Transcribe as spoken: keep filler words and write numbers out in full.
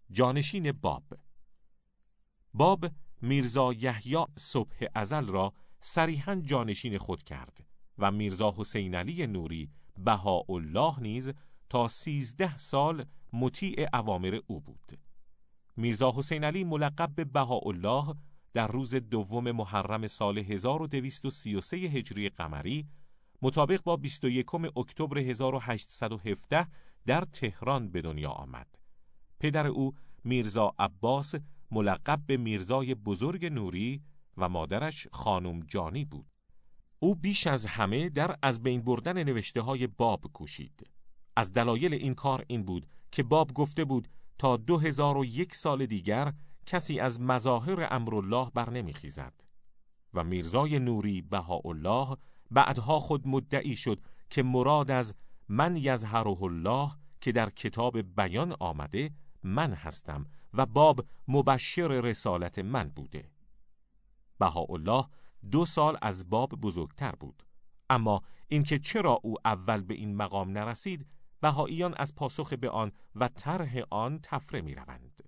جانشین باب. باب میرزا یحیی صبح ازل را صریحاً جانشین خود کرد و میرزا حسین علی نوری بهاءالله نیز تا سیزده سال مطیع اوامر او بود. میرزا حسین علی ملقب به بهاءالله در روز دوم محرم سال هزار و دویست و سی و سه هجری قمری مطابق با بیست و یکم اکتبر هزار و هشتصد و هفده در تهران به دنیا آمد. پدر او میرزا عباس ملقب به میرزای بزرگ نوری و مادرش خانم جانی بود. او بیش از همه در از بین بردن نوشته های باب کوشید. از دلایل این کار این بود که باب گفته بود تا دو هزار و یک سال دیگر کسی از مظاهر امرالله بر نمیخیزد و میرزای نوری بهاءالله بعدها خود مدعی شد که مراد از من یظهره الله که در کتاب بیان آمده من هستم و باب مبشر رسالت من بوده. بهاءالله دو سال از باب بزرگتر بود، اما اینکه چرا او اول به این مقام نرسید بهائیان از پاسخ به آن و طرح آن تفره می روند.